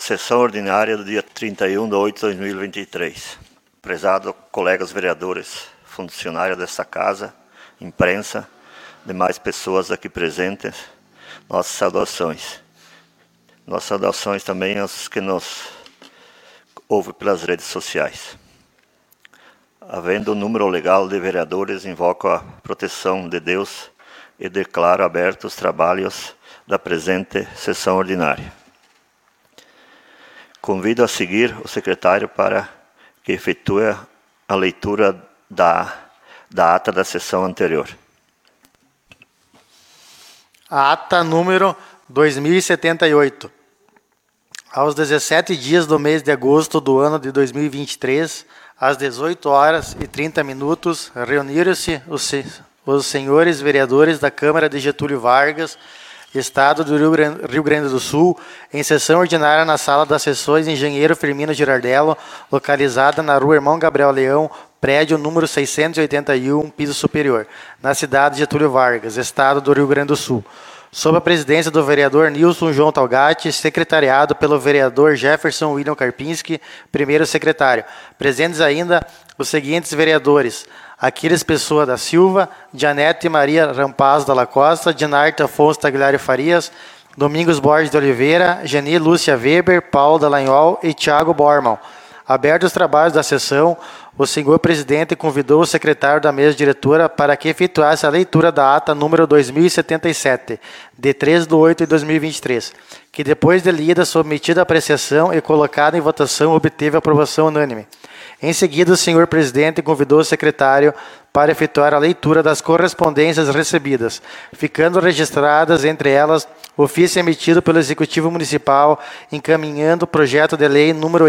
Sessão ordinária do dia 31/8/2023. Prezado colegas vereadores, funcionários desta casa, imprensa, demais pessoas aqui presentes, nossas saudações. Nossas saudações também aos que nos ouvem pelas redes sociais. Havendo o número legal de vereadores, invoco a proteção de Deus e declaro abertos os trabalhos da presente sessão ordinária. Convido a seguir o secretário para que efetue a leitura da ata da sessão anterior. A ata número 2078. Aos 17 dias do mês de agosto do ano de 2023, às 18h30, reuniram-se os senhores vereadores da Câmara de Getúlio Vargas, Estado do Rio Grande do Sul, em sessão ordinária na Sala das Sessões Engenheiro Firmino Girardello, localizada na Rua Irmão Gabriel Leão, prédio número 681, piso superior, na cidade de Getúlio Vargas, Estado do Rio Grande do Sul. Sob a presidência do vereador Nilson João Talgatti, secretariado pelo vereador Jefferson William Karpinski, primeiro secretário. Presentes ainda os seguintes vereadores: Aquiles Pessoa da Silva, Janete Maria Rampaz da Costa, Dinarta Afonso Tagliari Farias, Domingos Borges de Oliveira, Geni Lúcia Weber, Paulo Dallagnol e Thiago Bormann. Abertos os trabalhos da sessão, o senhor presidente convidou o secretário da mesa diretora para que efetuasse a leitura da ata número 2077, de 3/8/2023, que depois de lida, submetida à apreciação e colocada em votação, obteve aprovação unânime. Em seguida, o senhor presidente convidou o secretário para efetuar a leitura das correspondências recebidas, ficando registradas, entre elas, ofício emitido pelo Executivo Municipal, encaminhando o projeto de lei número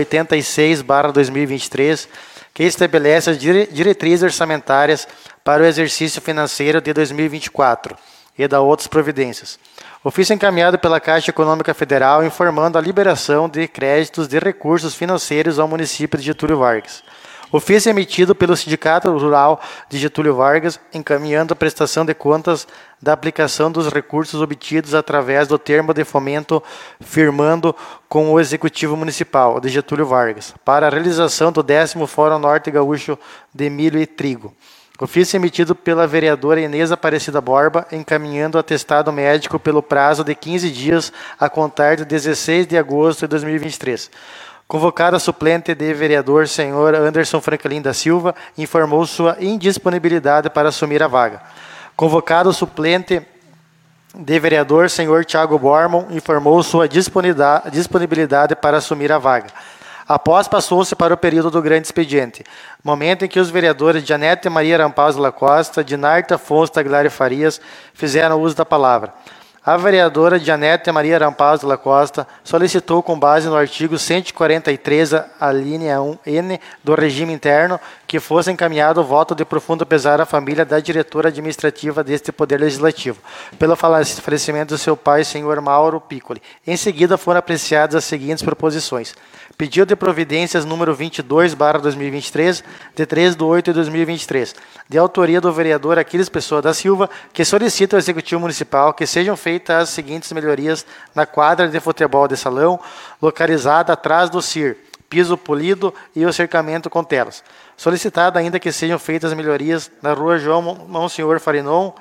86/2023, que estabelece as diretrizes orçamentárias para o exercício financeiro de 2024 e da outras providências. Ofício encaminhado pela Caixa Econômica Federal informando a liberação de créditos de recursos financeiros ao município de Getúlio Vargas. Ofício emitido pelo Sindicato Rural de Getúlio Vargas, encaminhando a prestação de contas da aplicação dos recursos obtidos através do termo de fomento, firmando com o Executivo Municipal de Getúlio Vargas, para a realização do 10º Fórum Norte Gaúcho de Milho e Trigo. Ofício emitido pela vereadora Inês Aparecida Borba, encaminhando o atestado médico pelo prazo de 15 dias a contar de 16 de agosto de 2023. Convocado a suplente de vereador, senhor Anderson Franklin da Silva, informou sua indisponibilidade para assumir a vaga. Convocado o suplente de vereador, senhor Thiago Bormann, informou sua disponibilidade para assumir a vaga. Após, passou-se para o período do grande expediente, momento em que os vereadores Janete Maria Rampaz da Costa, Dinarta Afonso Tagliari Farias fizeram uso da palavra. A vereadora Janete Maria Rampaz da Costa solicitou, com base no artigo 143, a linha 1N do regime interno, que fosse encaminhado o voto de profundo pesar à família da diretora administrativa deste Poder Legislativo, pelo falecimento do seu pai, senhor Mauro Piccoli. Em seguida, foram apreciadas as seguintes proposições. Pedido de providências número 22/2023, de 3/8/2023, de autoria do vereador Aquiles Pessoa da Silva, que solicita ao Executivo Municipal que sejam feitas as seguintes melhorias na quadra de futebol de salão, localizada atrás do CIR, piso polido e o cercamento com telas. Solicitado ainda que sejam feitas melhorias na rua João Monsenhor Farinon,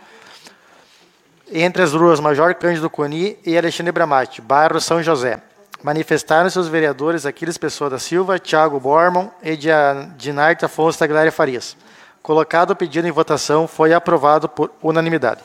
entre as ruas Major Cândido Coni e Alexandre Bramati, bairro São José. Manifestaram-se os vereadores Aquiles Pessoa da Silva, Thiago Bormann e Dinarta Afonso Tagliari Farias. Colocado o pedido em votação, foi aprovado por unanimidade.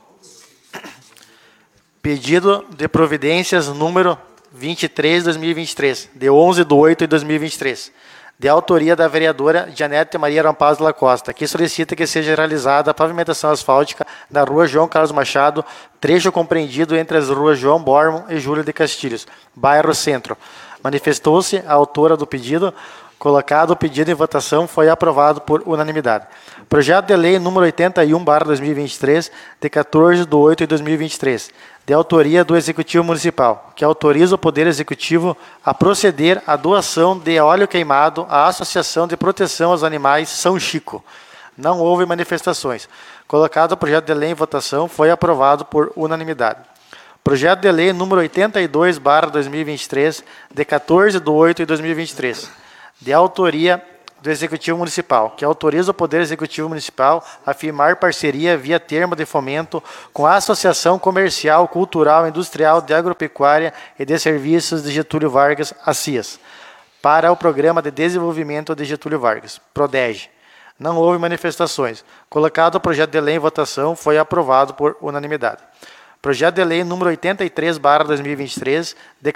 Pedido de providências número 23/2023, de 11/8/2023, de autoria da vereadora Janete Maria Rampaz da Costa, que solicita que seja realizada a pavimentação asfáltica da rua João Carlos Machado, trecho compreendido entre as ruas João Bormann e Júlio de Castilhos, bairro Centro. Manifestou-se a autora do pedido. Colocado o pedido em votação, foi aprovado por unanimidade. Projeto de lei número 81/2023, de 14/8/2023, de autoria do Executivo Municipal, que autoriza o Poder Executivo a proceder à doação de óleo queimado à Associação de Proteção aos Animais São Chico. Não houve manifestações. Colocado o projeto de lei em votação, foi aprovado por unanimidade. Projeto de lei número 82/2023, de 14/8/2023, de autoria do Executivo Municipal, que autoriza o Poder Executivo Municipal a firmar parceria via termo de fomento com a Associação Comercial, Cultural, Industrial, de Agropecuária e de Serviços de Getúlio Vargas, ACIAS, para o Programa de Desenvolvimento de Getúlio Vargas, PRODEGE. Não houve manifestações. Colocado o projeto de lei em votação, foi aprovado por unanimidade. Projeto de lei número 83/2023, de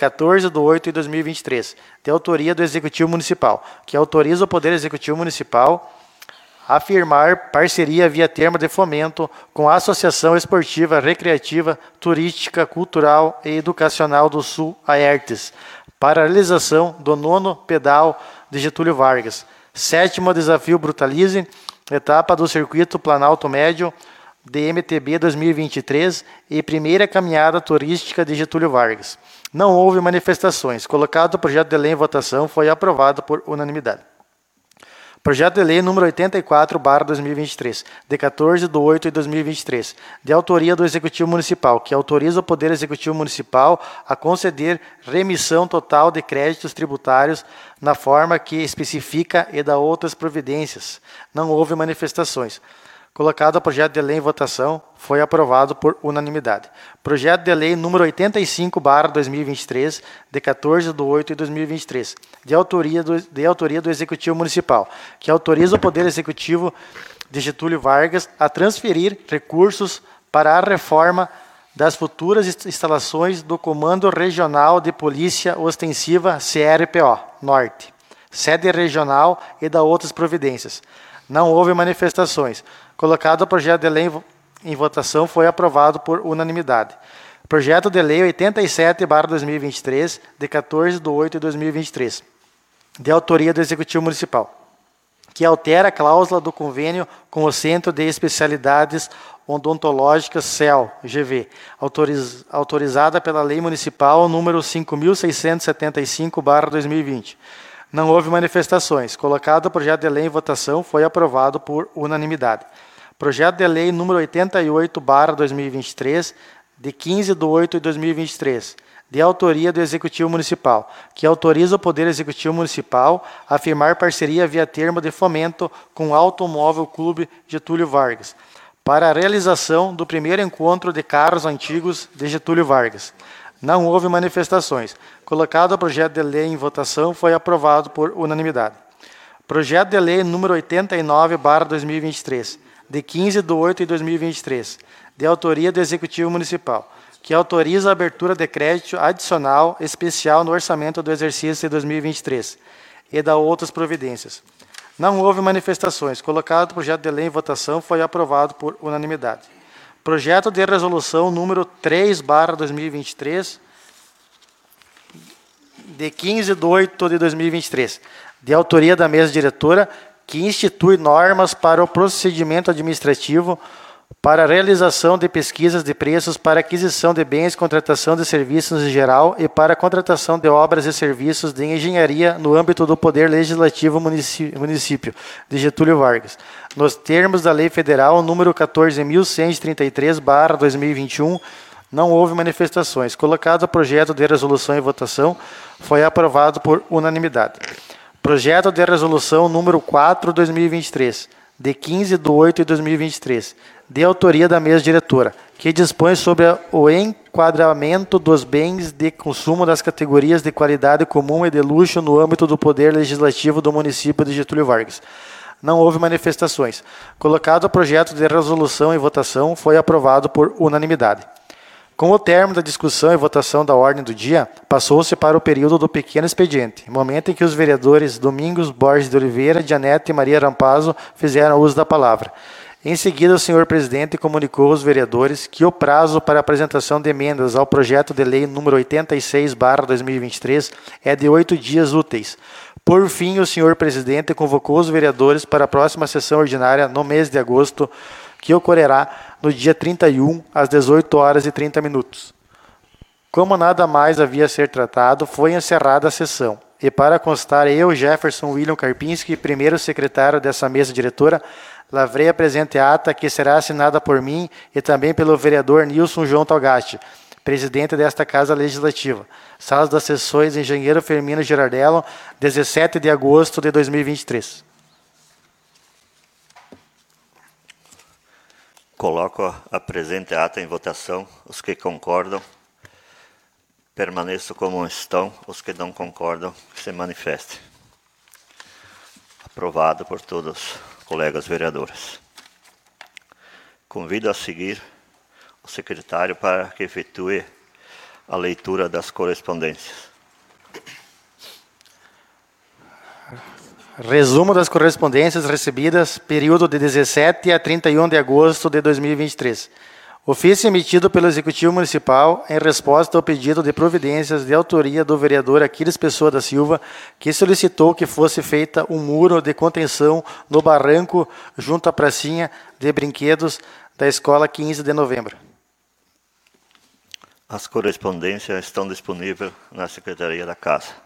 14/8/2023, de autoria do Executivo Municipal, que autoriza o Poder Executivo Municipal a firmar parceria via termo de fomento com a Associação Esportiva, Recreativa, Turística, Cultural e Educacional do Sul, AERTES, para a realização do 9º Pedal de Getúlio Vargas, 7º Desafio Brutalize, etapa do Circuito Planalto Médio, DMTB 2023 e primeira caminhada turística de Getúlio Vargas. Não houve manifestações. Colocado o projeto de lei em votação, foi aprovado por unanimidade. Projeto de lei número 84/2023, de 14/8/2023, de autoria do Executivo Municipal, que autoriza o Poder Executivo Municipal a conceder remissão total de créditos tributários na forma que especifica e da outras providências. Não houve manifestações. Colocado o projeto de lei em votação, foi aprovado por unanimidade. Projeto de lei número 85/2023, de 14/8/2023, de autoria do Executivo Municipal, que autoriza o Poder Executivo de Getúlio Vargas a transferir recursos para a reforma das futuras instalações do Comando Regional de Polícia Ostensiva CRPO Norte, sede regional e da outras providências. Não houve manifestações. Colocado o projeto de lei em votação, foi aprovado por unanimidade. Projeto de lei 87/2023, de 14/8/2023, de autoria do Executivo Municipal, que altera a cláusula do convênio com o Centro de Especialidades Odontológicas CEL-GV, autorizada pela Lei Municipal número 5.675/2020. Não houve manifestações. Colocado o projeto de lei em votação, foi aprovado por unanimidade. Projeto de lei número 88/2023, de 15/8/2023, de autoria do Executivo Municipal, que autoriza o Poder Executivo Municipal a firmar parceria via termo de fomento com o Automóvel Clube Getúlio Vargas, para a realização do primeiro encontro de carros antigos de Getúlio Vargas. Não houve manifestações. Colocado o projeto de lei em votação, foi aprovado por unanimidade. Projeto de lei número 89/2023, de 15/8/2023, de autoria do Executivo Municipal, que autoriza a abertura de crédito adicional especial no orçamento do exercício de 2023 e da outras providências. Não houve manifestações. Colocado o projeto de lei em votação, foi aprovado por unanimidade. Projeto de resolução número 3/2023, de 15/8/2023, de autoria da mesa diretora, que institui normas para o procedimento administrativo para a realização de pesquisas de preços para aquisição de bens, contratação de serviços em geral e para a contratação de obras e serviços de engenharia no âmbito do Poder Legislativo Município de Getúlio Vargas, nos termos da Lei Federal número 14.133/2021, não houve manifestações. Colocado o projeto de resolução em votação, foi aprovado por unanimidade. Projeto de resolução número 4/2023, de 15/8/2023, de autoria da mesa diretora, que dispõe sobre o enquadramento dos bens de consumo das categorias de qualidade comum e de luxo no âmbito do Poder Legislativo do município de Getúlio Vargas. Não houve manifestações. Colocado o projeto de resolução em votação, foi aprovado por unanimidade. Com o término da discussão e votação da ordem do dia, passou-se para o período do pequeno expediente, momento em que os vereadores Domingos Borges de Oliveira, Janete e Maria Rampazzo fizeram uso da palavra. Em seguida, o senhor presidente comunicou aos vereadores que o prazo para apresentação de emendas ao projeto de lei número 86/2023 é de 8 dias úteis. Por fim, o senhor presidente convocou os vereadores para a próxima sessão ordinária no mês de agosto, que ocorrerá no dia 31, às 18h30. Como nada mais havia a ser tratado, foi encerrada a sessão. E para constar, eu, Jefferson William Karpinski, primeiro secretário dessa mesa diretora, lavrei a presente ata, que será assinada por mim e também pelo vereador Nilson João Talgatti, presidente desta Casa Legislativa. Sala das Sessões, Engenheiro Firmino Girardello, 17 de agosto de 2023. Coloco a presente ata em votação. Os que concordam, permaneçam como estão. Os que não concordam, que se manifestem. Aprovado por todos os colegas vereadores. Convido a seguir o secretário para que efetue a leitura das correspondências. Resumo das correspondências recebidas, período de 17 a 31 de agosto de 2023. Ofício emitido pelo Executivo Municipal em resposta ao pedido de providências de autoria do vereador Aquiles Pessoa da Silva, que solicitou que fosse feita um muro de contenção no barranco junto à pracinha de brinquedos da Escola 15 de Novembro. As correspondências estão disponíveis na Secretaria da Casa.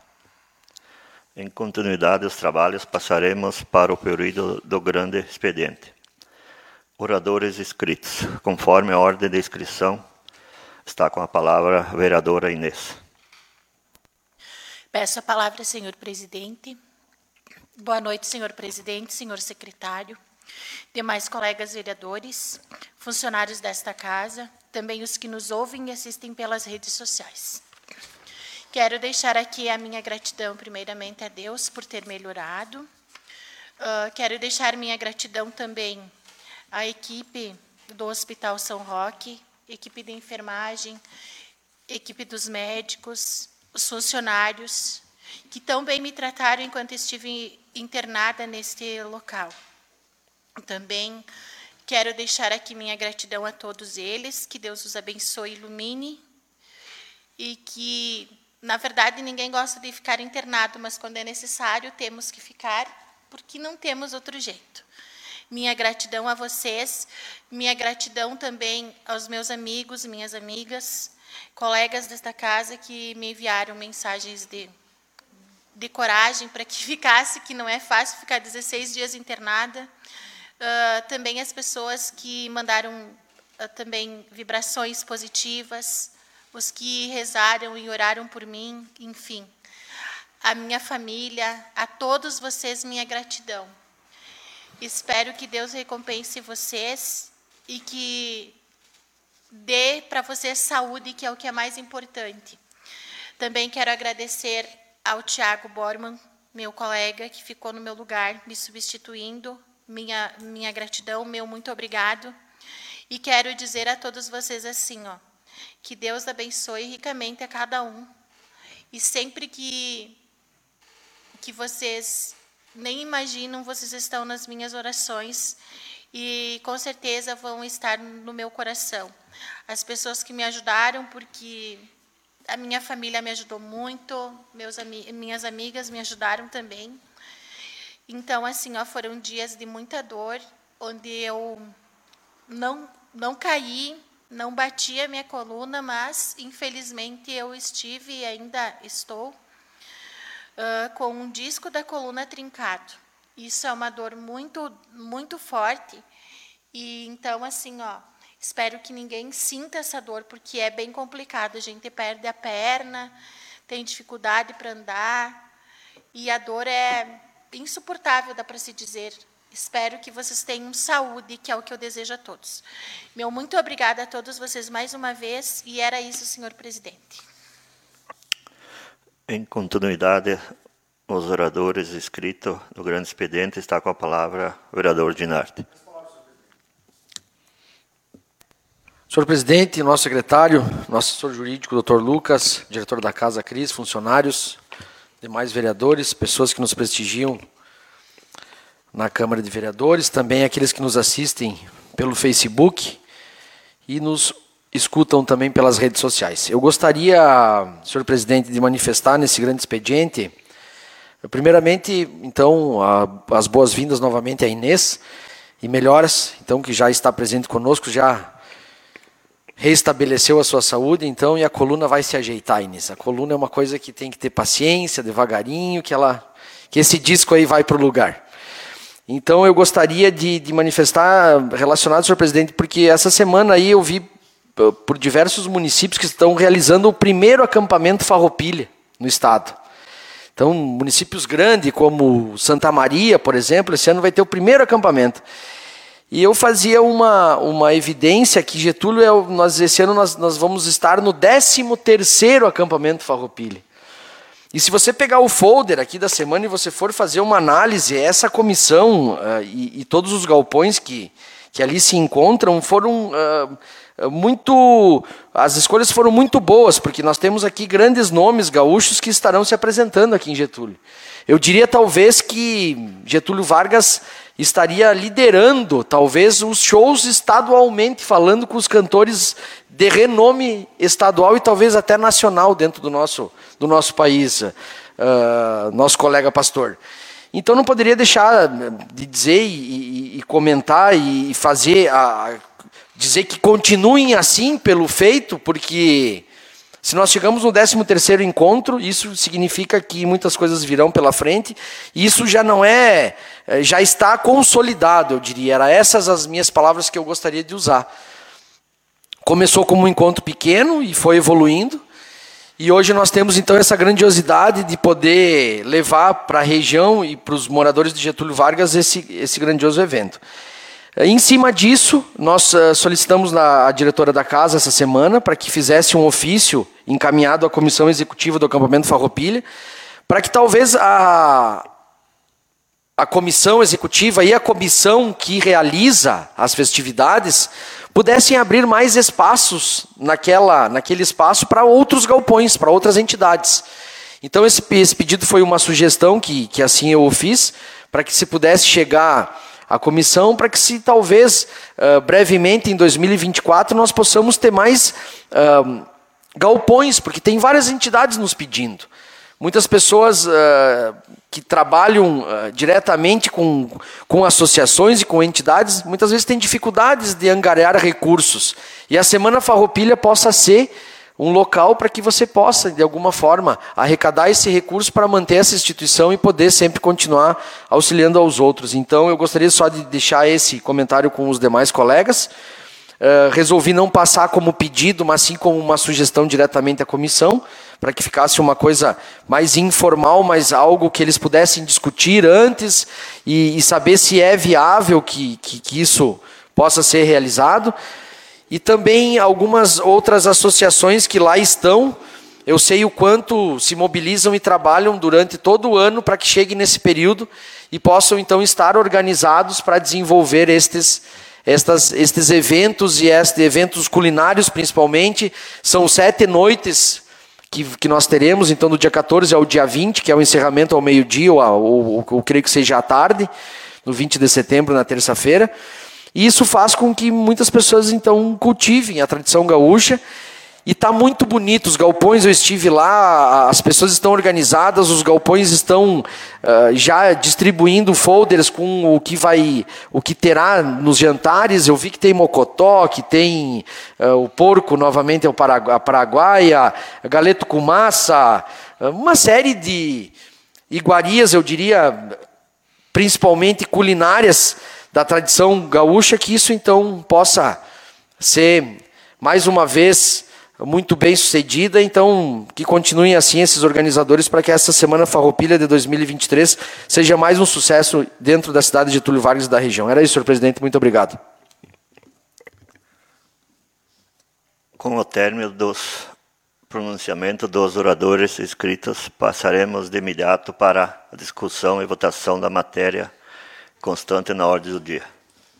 Em continuidade dos trabalhos, passaremos para o período do grande expediente. Oradores inscritos. Conforme a ordem de inscrição, está com a palavra a vereadora Inês. Peço a palavra, senhor presidente. Boa noite, senhor presidente, senhor secretário, demais colegas vereadores, funcionários desta casa, também os que nos ouvem e assistem pelas redes sociais. Quero deixar aqui a minha gratidão, primeiramente, a Deus por ter melhorado. Quero deixar minha gratidão também à equipe do Hospital São Roque, equipe de enfermagem, equipe dos médicos, os funcionários, que tão bem me trataram enquanto estive internada neste local. Também quero deixar aqui minha gratidão a todos eles, que Deus os abençoe e ilumine, e que, na verdade, ninguém gosta de ficar internado, mas quando é necessário, temos que ficar, porque não temos outro jeito. Minha gratidão a vocês, minha gratidão também aos meus amigos e minhas amigas, colegas desta casa que me enviaram mensagens de coragem para que ficasse, que não é fácil ficar 16 dias internada. Também as pessoas que mandaram também vibrações positivas, os que rezaram e oraram por mim, enfim. A minha família, a todos vocês, minha gratidão. Espero que Deus recompense vocês e que dê para vocês saúde, que é o que é mais importante. Também quero agradecer ao Tiago Bormann, meu colega, que ficou no meu lugar, me substituindo. Minha gratidão, meu muito obrigado. E quero dizer a todos vocês assim, que Deus abençoe ricamente a cada um. E sempre que vocês nem imaginam, vocês estão nas minhas orações e com certeza vão estar no meu coração. As pessoas que me ajudaram, porque a minha família me ajudou muito, minhas amigas me ajudaram também. Então, assim, foram dias de muita dor, onde eu não caí, não bati a minha coluna, mas, infelizmente, eu estive e ainda estou com um disco da coluna trincado. Isso é uma dor muito, muito forte. E, então, assim, espero que ninguém sinta essa dor, porque é bem complicado. A gente perde a perna, tem dificuldade para andar, e a dor é insuportável, dá para se dizer. Espero que vocês tenham saúde, que é o que eu desejo a todos. Meu muito obrigada a todos vocês mais uma vez, e era isso, senhor presidente. Em continuidade, os oradores inscritos no grande expediente, está com a palavra o vereador Dinarte. Senhor presidente, nosso secretário, nosso assessor jurídico, doutor Lucas, diretor da Casa Cris, funcionários, demais vereadores, pessoas que nos prestigiam na Câmara de Vereadores, também aqueles que nos assistem pelo Facebook e nos escutam também pelas redes sociais. Eu gostaria, senhor presidente, de manifestar nesse grande expediente, primeiramente, então, as boas-vindas novamente à Inês e melhoras, então, que já está presente conosco, já reestabeleceu a sua saúde, então, e a coluna vai se ajeitar, Inês. A coluna é uma coisa que tem que ter paciência, devagarinho, que esse disco aí vai para o lugar. Então, eu gostaria de manifestar relacionado, senhor presidente, porque essa semana aí eu vi por diversos municípios que estão realizando o primeiro acampamento Farroupilha no estado. Então, municípios grandes como Santa Maria, por exemplo, esse ano vai ter o primeiro acampamento. E eu fazia uma evidência que Getúlio, esse ano nós vamos estar no 13º acampamento Farroupilha. E se você pegar o folder aqui da semana e você for fazer uma análise, essa comissão e todos os galpões que ali se encontram foram as escolhas foram muito boas, porque nós temos aqui grandes nomes gaúchos que estarão se apresentando aqui em Getúlio. Eu diria talvez que Getúlio Vargas estaria liderando talvez os shows estadualmente, falando com os cantores de renome estadual e talvez até nacional dentro do nosso país, nosso colega pastor. Então não poderia deixar de dizer e comentar e fazer, dizer que continuem assim pelo feito, porque se nós chegamos no 13º encontro, isso significa que muitas coisas virão pela frente, e isso já não já está consolidado, eu diria. Eram essas as minhas palavras que eu gostaria de usar. Começou como um encontro pequeno e foi evoluindo, e hoje nós temos então essa grandiosidade de poder levar para a região e para os moradores de Getúlio Vargas esse grandioso evento. Em cima disso, nós solicitamos à diretora da casa essa semana para que fizesse um ofício encaminhado à comissão executiva do acampamento Farroupilha, para que talvez a comissão executiva e a comissão que realiza as festividades pudessem abrir mais espaços naquele espaço para outros galpões, para outras entidades. Então esse pedido foi uma sugestão que assim eu fiz, para que se pudesse chegar à comissão, para que se talvez brevemente em 2024 nós possamos ter mais galpões, porque tem várias entidades nos pedindo. Muitas pessoas que trabalham diretamente com associações e com entidades, muitas vezes têm dificuldades de angariar recursos. E a Semana Farroupilha possa ser um local para que você possa, de alguma forma, arrecadar esse recurso para manter essa instituição e poder sempre continuar auxiliando aos outros. Então, eu gostaria só de deixar esse comentário com os demais colegas. Resolvi não passar como pedido, mas sim como uma sugestão diretamente à comissão, para que ficasse uma coisa mais informal, mas algo que eles pudessem discutir antes e saber se é viável que isso possa ser realizado. E também algumas outras associações que lá estão, eu sei o quanto se mobilizam e trabalham durante todo o ano para que chegue nesse período e possam então estar organizados para desenvolver estes eventos e eventos culinários principalmente. São 7 noites que nós teremos, então do dia 14 ao dia 20, que é o encerramento ao meio-dia, ou creio que seja à tarde, no 20 de setembro, na terça-feira. E isso faz com que muitas pessoas, então, cultivem a tradição gaúcha. E está muito bonito. Os galpões, eu estive lá, as pessoas estão organizadas, os galpões estão já distribuindo folders com o que terá nos jantares. Eu vi que tem mocotó, que tem o porco, novamente, a paraguaia, galeto com massa, uma série de iguarias, eu diria, principalmente culinárias, da tradição gaúcha, que isso então possa ser, mais uma vez, muito bem sucedida. Então, que continuem assim esses organizadores para que essa Semana Farroupilha de 2023 seja mais um sucesso dentro da cidade de Getúlio Vargas e da região. Era isso, senhor presidente. Muito obrigado. Com o término dos pronunciamentos dos oradores inscritos, passaremos de imediato para a discussão e votação da matéria constante na ordem do dia.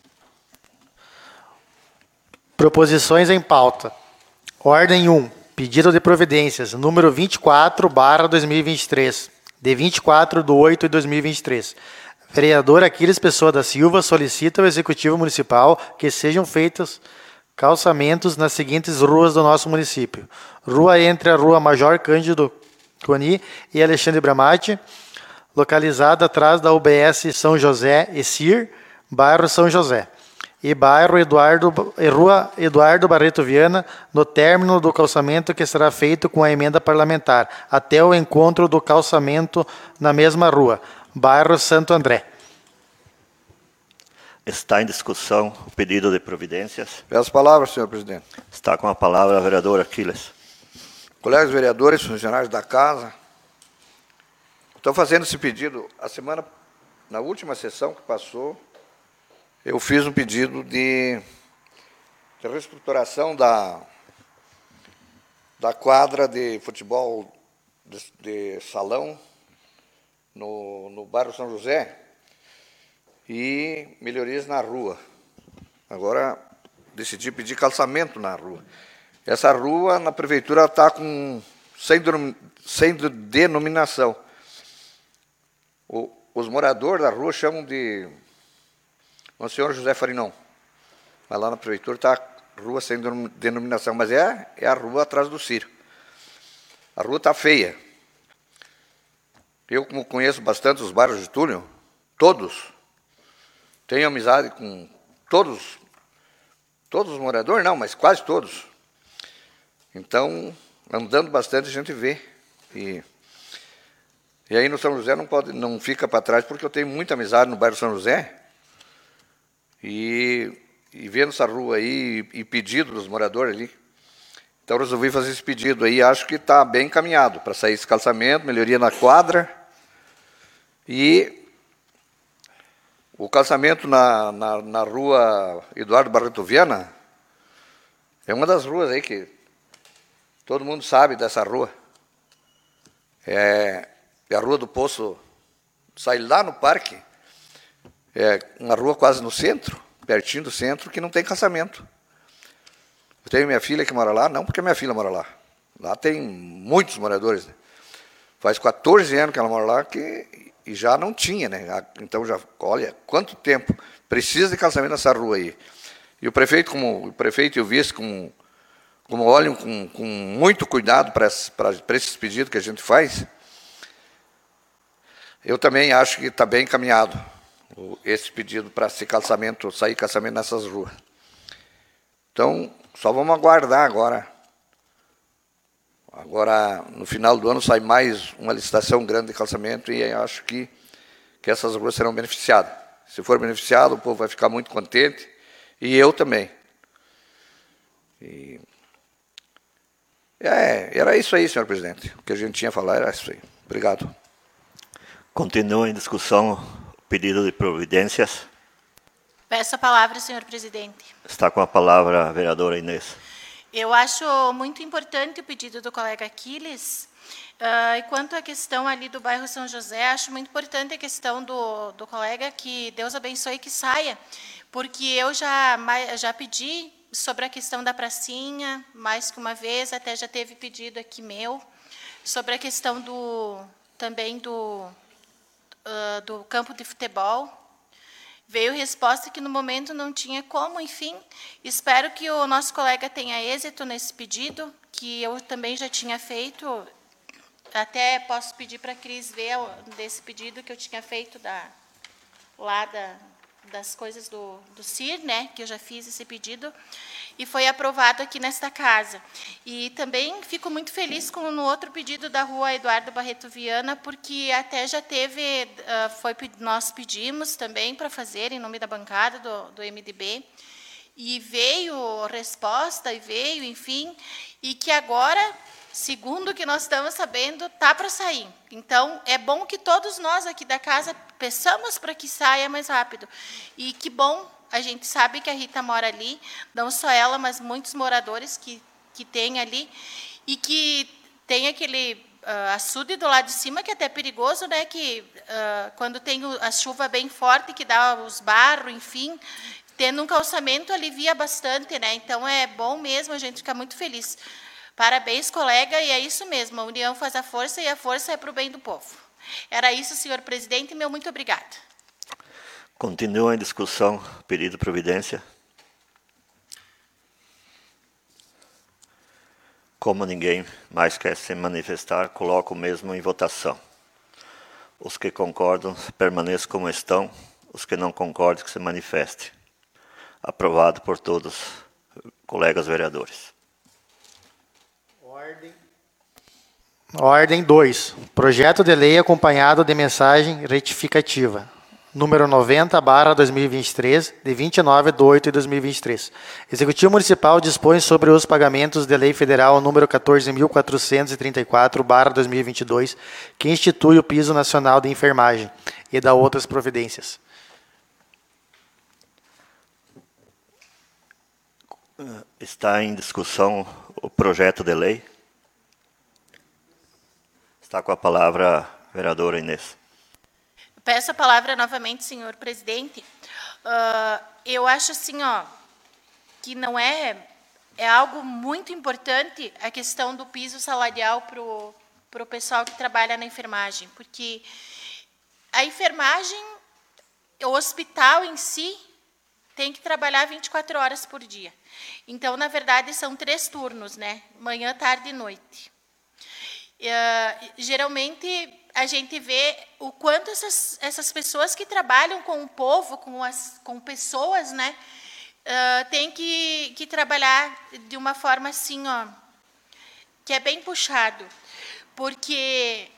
Proposições em pauta. Ordem 1. Pedido de providências, número 24/2023, de 24/8/2023. Vereador Aquiles Pessoa da Silva solicita ao Executivo Municipal que sejam feitos calçamentos nas seguintes ruas do nosso município. Rua entre a Rua Major Cândido Coni e Alexandre Bramati, localizada atrás da UBS São José e CIR, bairro São José, e Rua Eduardo Barreto Viana, no término do calçamento que será feito com a emenda parlamentar, até o encontro do calçamento na mesma rua, bairro Santo André. Está em discussão o pedido de providências. Peço palavras, senhor presidente. Está com a palavra a vereadora Aquiles. Colegas vereadores, funcionários da casa, estou fazendo esse pedido. Na última sessão que passou, eu fiz um pedido de reestruturação da quadra de futebol de salão no bairro São José e melhorias na rua. Agora, decidi pedir calçamento na rua. Essa rua, na prefeitura, está sem denominação. Os moradores da rua chamam de Monsenhor José Farinão. Mas lá na prefeitura está rua sem denominação, mas é a rua atrás do Círio. A rua está feia. Eu, como conheço bastante os bairros de Túlio, todos, tenho amizade com todos os moradores, não, mas quase todos. Então, andando bastante, a gente vê. E aí no São José não fica para trás, porque eu tenho muita amizade no bairro São José. E vendo essa rua aí, e pedido dos moradores ali. Então, resolvi fazer esse pedido aí. Acho que está bem encaminhado para sair esse calçamento, melhoria na quadra. E o calçamento na rua Eduardo Barreto Viana é uma das ruas aí que todo mundo sabe dessa rua. É a Rua do Poço. Sai lá no parque. É uma rua quase no centro, pertinho do centro, que não tem calçamento. Eu tenho minha filha que mora lá, não porque minha filha mora lá. Lá tem muitos moradores. Né? Faz 14 anos que ela mora lá e já não tinha, né? Então, olha, quanto tempo precisa de calçamento nessa rua aí. E o prefeito e o vice, como olham com muito cuidado para esses pedidos que a gente faz, eu também acho que está bem encaminhado esse pedido para sair calçamento nessas ruas. Então, só vamos aguardar agora. Agora, no final do ano, sai mais uma licitação grande de calçamento e eu acho que essas ruas serão beneficiadas. Se for beneficiado, o povo vai ficar muito contente e eu também. Era isso aí, senhor presidente. O que a gente tinha a falar era isso aí. Obrigado. Continua em discussão o pedido de providências. Peço a palavra, senhor presidente. Está com a palavra a vereadora Inês. Eu acho muito importante o pedido do colega Aquiles. E quanto à questão ali do bairro São José, acho muito importante a questão do colega, que Deus abençoe que saia, porque eu já pedi sobre a questão da pracinha, mais que uma vez, até já teve pedido aqui meu, sobre a questão também do campo de futebol. Veio resposta que no momento não tinha como, enfim. Espero que o nosso colega tenha êxito nesse pedido, que eu também já tinha feito. Até posso pedir para a Cris ver desse pedido que eu tinha feito das coisas do CIR, né, que eu já fiz esse pedido, e foi aprovado aqui nesta casa. E também fico muito feliz no outro pedido da rua Eduardo Barreto Viana, porque até já teve, nós pedimos também para fazer, em nome da bancada do MDB, e veio resposta, enfim, e que agora, segundo o que nós estamos sabendo, está para sair. Então, é bom que todos nós aqui da casa peçamos para que saia mais rápido. E que bom, a gente sabe que a Rita mora ali, não só ela, mas muitos moradores que tem ali, e que tem aquele açude do lado de cima, que é até perigoso, né? Que quando tem a chuva bem forte, que dá os barros, enfim, tendo um calçamento alivia bastante, né? Então, é bom mesmo, a gente fica muito feliz. Parabéns, colega, e é isso mesmo, a união faz a força e a força é para o bem do povo. Era isso, senhor presidente, meu muito obrigado. Continua em discussão o pedido de providência. Como ninguém mais quer se manifestar, coloco o mesmo em votação. Os que concordam, permaneçam como estão. Os que não concordam, que se manifestem. Aprovado por todos os colegas vereadores. Ordem 2. Projeto de lei acompanhado de mensagem retificativa. número 90/2023, de 29/8/2023. Executivo Municipal dispõe sobre os pagamentos de Lei Federal número 14.434/2022, que institui o Piso Nacional de Enfermagem, e da outras providências. Está em discussão o projeto de lei. Está com a palavra a vereadora Inês. Peço a palavra novamente, senhor presidente. Eu acho assim, que não é algo muito importante a questão do piso salarial para o pessoal que trabalha na enfermagem, porque a enfermagem, o hospital em si, tem que trabalhar 24 horas por dia. Então, na verdade, são 3 turnos, né? Manhã, tarde e noite. Geralmente, a gente vê o quanto essas pessoas que trabalham com o povo, com pessoas, né, tem que trabalhar de uma forma assim, que é bem puxado. Porque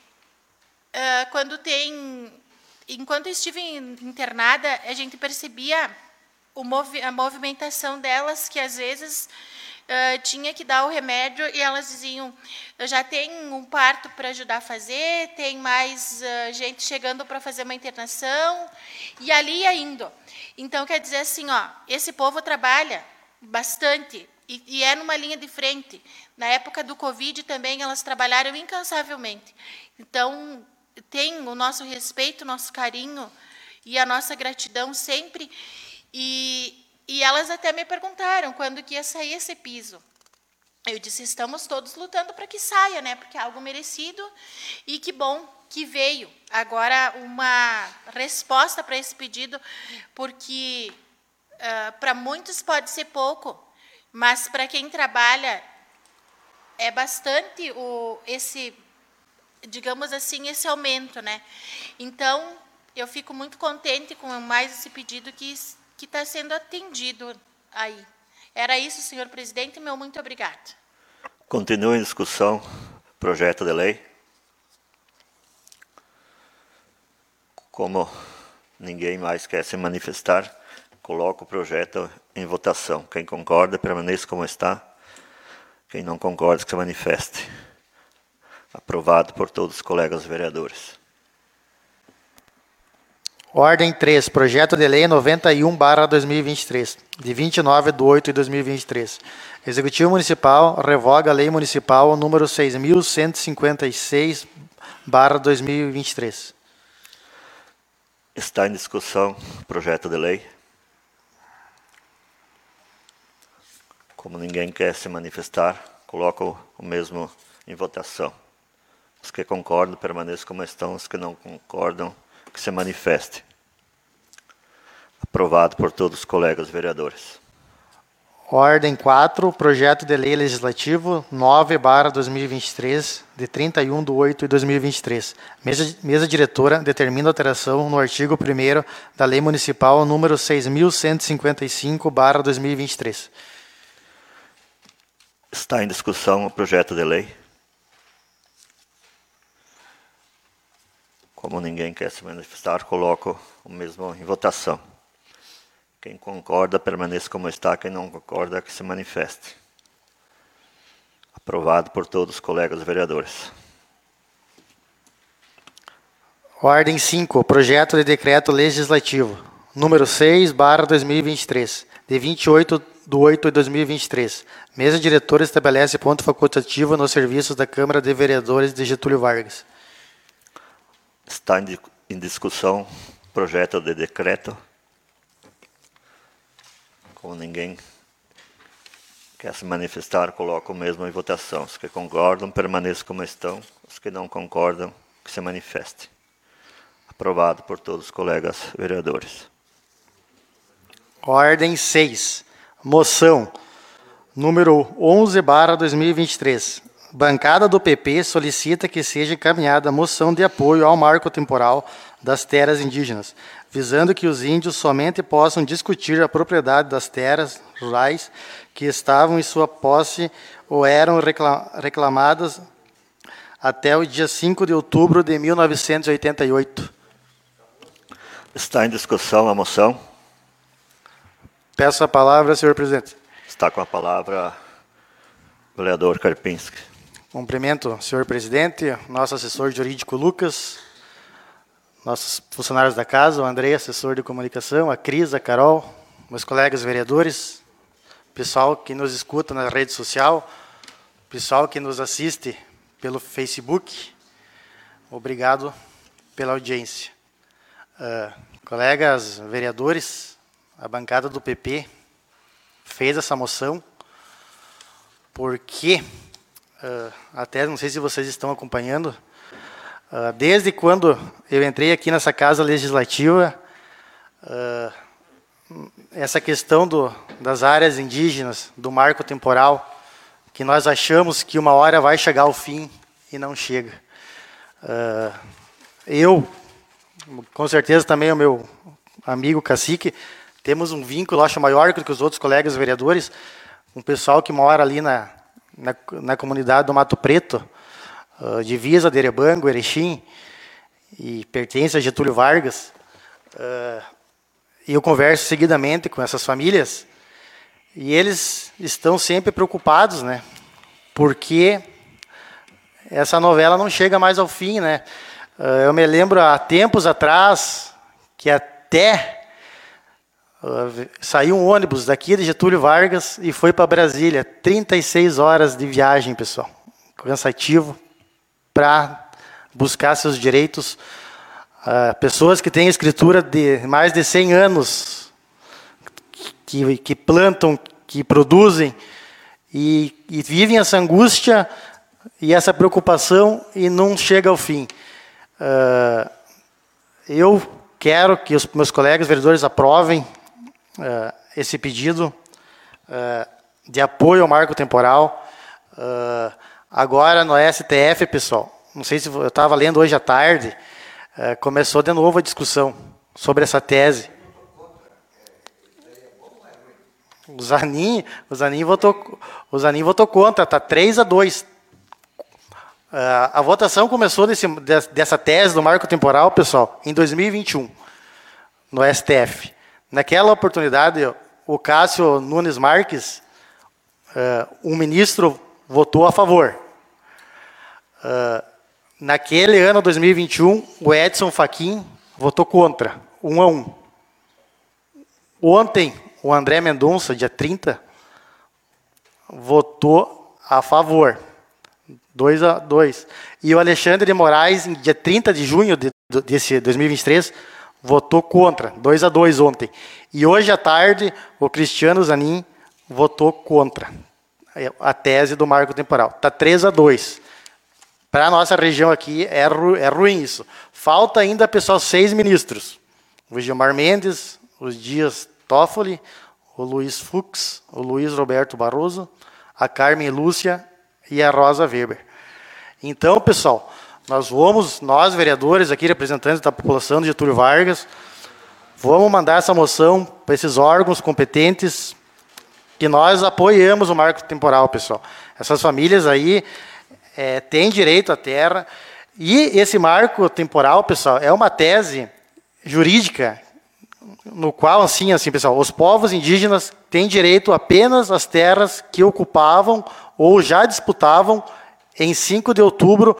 enquanto eu estive internada, a gente percebia a movimentação delas, que às vezes tinha que dar o remédio e elas diziam, eu já tenho um parto para ajudar a fazer, tem mais gente chegando para fazer uma internação, e ali ia indo. Então, quer dizer assim, esse povo trabalha bastante, e é numa linha de frente. Na época do Covid também, elas trabalharam incansavelmente. Então, tem o nosso respeito, o nosso carinho e a nossa gratidão sempre. E elas até me perguntaram quando que ia sair esse piso. Eu disse, estamos todos lutando para que saia, né? Porque é algo merecido, e que bom que veio agora uma resposta para esse pedido, porque para muitos pode ser pouco, mas para quem trabalha é bastante digamos assim, esse aumento, né? Então, eu fico muito contente com mais esse pedido que está sendo atendido aí. Era isso, senhor presidente, meu muito obrigado. Continua em discussão projeto de lei. Como ninguém mais quer se manifestar, coloco o projeto em votação. Quem concorda, permaneça como está. Quem não concorda, que se manifeste. Aprovado por todos os colegas vereadores. Ordem 3, projeto de lei 91/2023, de 29/8/2023. Executivo Municipal revoga a Lei Municipal número 6.156/2023. Está em discussão o projeto de lei. Como ninguém quer se manifestar, coloco o mesmo em votação. Os que concordam, permaneçam como estão. Os que não concordam, que se manifeste. Aprovado por todos os colegas vereadores. Ordem 4, projeto de lei legislativo 9/2023, de 31/8/2023. Mesa diretora determina alteração no artigo 1º da Lei Municipal número 6.155/2023. Está em discussão o projeto de lei. Como ninguém quer se manifestar, coloco o mesmo em votação. Quem concorda, permaneça como está. Quem não concorda, que se manifeste. Aprovado por todos os colegas vereadores. Ordem 5, projeto de decreto legislativo, número 6/2023, de 28/8/2023. Mesa diretora estabelece ponto facultativo nos serviços da Câmara de Vereadores de Getúlio Vargas. Está em discussão o projeto de decreto. Como ninguém quer se manifestar, coloco o mesmo em votação. Os que concordam, permaneçam como estão. Os que não concordam, que se manifestem. Aprovado por todos os colegas vereadores. Ordem 6. Moção número 11/2023. Bancada do PP solicita que seja encaminhada moção de apoio ao marco temporal das terras indígenas, visando que os índios somente possam discutir a propriedade das terras rurais que estavam em sua posse ou eram reclamadas até o dia 5 de outubro de 1988. Está em discussão a moção. Peço a palavra, senhor presidente. Está com a palavra o vereador Karpinski. Cumprimento, senhor presidente, nosso assessor jurídico Lucas, nossos funcionários da casa, o André, assessor de comunicação, a Cris, a Carol, meus colegas vereadores, pessoal que nos escuta na rede social, pessoal que nos assiste pelo Facebook, obrigado pela audiência. Colegas vereadores, a bancada do PP fez essa moção porque, até não sei se vocês estão acompanhando, desde quando eu entrei aqui nessa casa legislativa, essa questão das áreas indígenas, do marco temporal, que nós achamos que uma hora vai chegar ao fim e não chega. Eu, com certeza também o meu amigo cacique, temos um vínculo, acho, maior que os outros colegas vereadores, um pessoal que mora ali na comunidade do Mato Preto, divisa de Erebango, Erechim, e pertence a Getúlio Vargas. E eu converso seguidamente com essas famílias, e eles estão sempre preocupados, né? Porque essa novela não chega mais ao fim, né? Eu me lembro, há tempos atrás, que até saiu um ônibus daqui de Getúlio Vargas e foi para Brasília. 36 horas de viagem, pessoal. Cansativo, para buscar seus direitos. Pessoas que têm escritura de mais de 100 anos, que plantam, que produzem, e vivem essa angústia e essa preocupação e não chega ao fim. Eu quero que os meus colegas vereadores aprovem esse pedido de apoio ao marco temporal. Agora, no STF, pessoal, não sei se eu estava lendo hoje à tarde, começou de novo a discussão sobre essa tese. O Zanin votou contra, está 3-2. A votação começou dessa tese do marco temporal, pessoal, em 2021, no STF. Naquela oportunidade, o Cássio Nunes Marques, um ministro, votou a favor. Naquele ano, 2021, o Edson Fachin votou contra, 1-1. Ontem, o André Mendonça, dia 30, votou a favor, 2-2. E o Alexandre de Moraes, dia 30 de junho desse 2023, votou contra, 2-2 ontem. E hoje à tarde, o Cristiano Zanin votou contra a tese do marco temporal. Está 3-2. Para a nossa região aqui, é ruim isso. Falta ainda, pessoal, 6 ministros. O Gilmar Mendes, o Dias Toffoli, o Luiz Fux, o Luiz Roberto Barroso, a Carmen Lúcia e a Rosa Weber. Então, pessoal, nós vereadores aqui, representantes da população de Getúlio Vargas, vamos mandar essa moção para esses órgãos competentes, que nós apoiamos o marco temporal, pessoal. Essas famílias aí têm direito à terra, e esse marco temporal, pessoal, é uma tese jurídica, no qual, assim, pessoal, os povos indígenas têm direito apenas às terras que ocupavam ou já disputavam em 5 de outubro